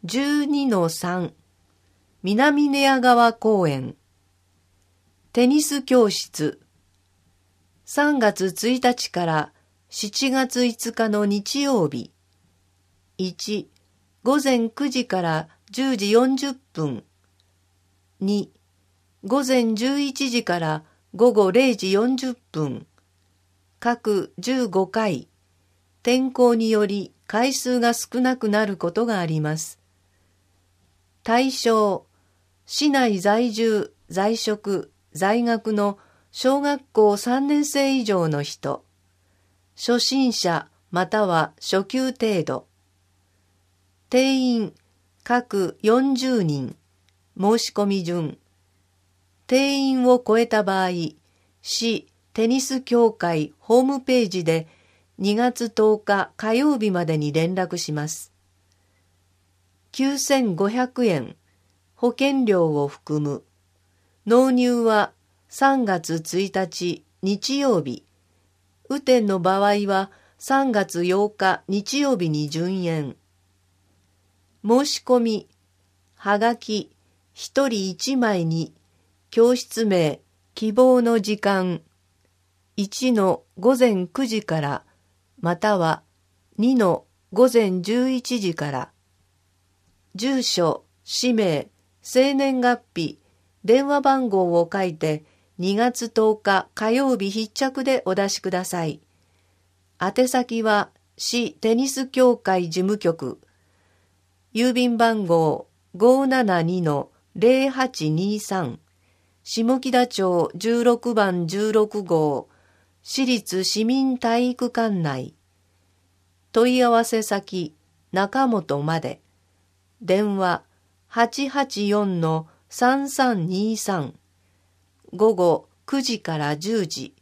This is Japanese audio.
12-3 南寝屋川公園テニス教室3月1日から7月5日の日曜日1、午前9時から10時40分2、午前11時から午後0時40分各15回天候により回数が少なくなることがあります。対象、市内在住、在職、在学の小学校3年生以上の人、初心者または初級程度。定員、各40人、申し込み順。定員を超えた場合、市テニス協会ホームページで2月10日火曜日までに連絡します。9500円、保険料を含む。納入は3月1日日曜日。雨天の場合は3月8日日曜日に順延。申し込み、はがき、1人1枚に、教室名、希望の時間、1の午前9時から、または2の午前11時から、住所、氏名、生年月日、電話番号を書いて2月10日火曜日必着でお出しください。宛先は市テニス協会事務局、郵便番号 572-0823 下北町16番16号市立市民体育館内。問い合わせ先中本まで。電話 884-3323 午後9時から10時。